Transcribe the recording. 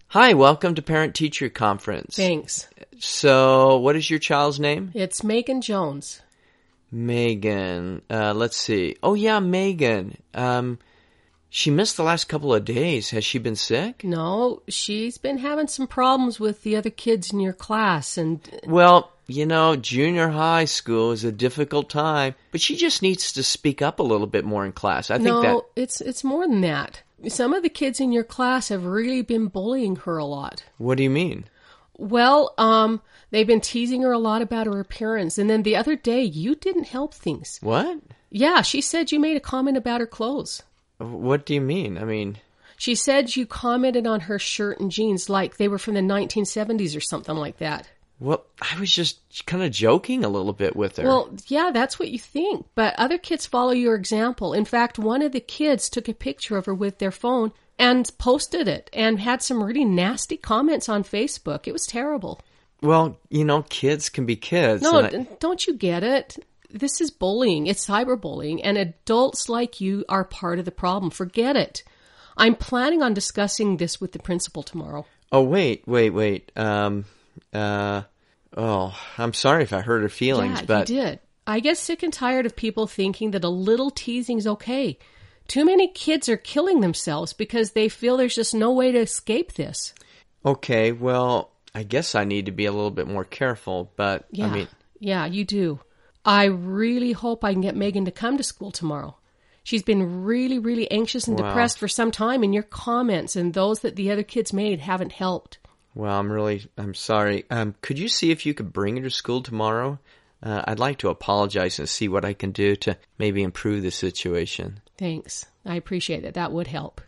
Hi, welcome to Parent Teacher Conference. Thanks. So, what is your child's name? It's Megan Jones. Megan. Let's see. Oh, yeah, Megan. She missed the last couple of days. Has she been sick? No, she's been having some problems with the other kids in your class, and... Well, junior high school is a difficult time, but she just needs to speak up a little bit more in class. I think that... it's more than that. Some of the kids in your class have really been bullying her a lot. What do you mean? Well, they've been teasing her a lot about her appearance, and then the other day, you didn't help things. What? Yeah, she said you made a comment about her clothes. What do you mean? She said you commented on her shirt and jeans like they were from the 1970s or something like that. Well, I was just kind of joking a little bit with her. Well, yeah, that's what you think. But other kids follow your example. In fact, one of the kids took a picture of her with their phone and posted it and had some really nasty comments on Facebook. It was terrible. Well, kids can be kids. No, don't you get it? This is bullying. It's cyberbullying. And adults like you are part of the problem. Forget it. I'm planning on discussing this with the principal tomorrow. Oh, wait. I'm sorry if I hurt her feelings, but... you did. I get sick and tired of people thinking that a little teasing's okay. Too many kids are killing themselves because they feel there's just no way to escape this. Okay, well, I guess I need to be a little bit more careful, but, Yeah, you do. I really hope I can get Megan to come to school tomorrow. She's been really, really anxious and depressed for some time, and your comments and those that the other kids made haven't helped. Well, I'm sorry. Could you see if you could bring her to school tomorrow? I'd like to apologize and see what I can do to maybe improve the situation. Thanks. I appreciate it. That would help.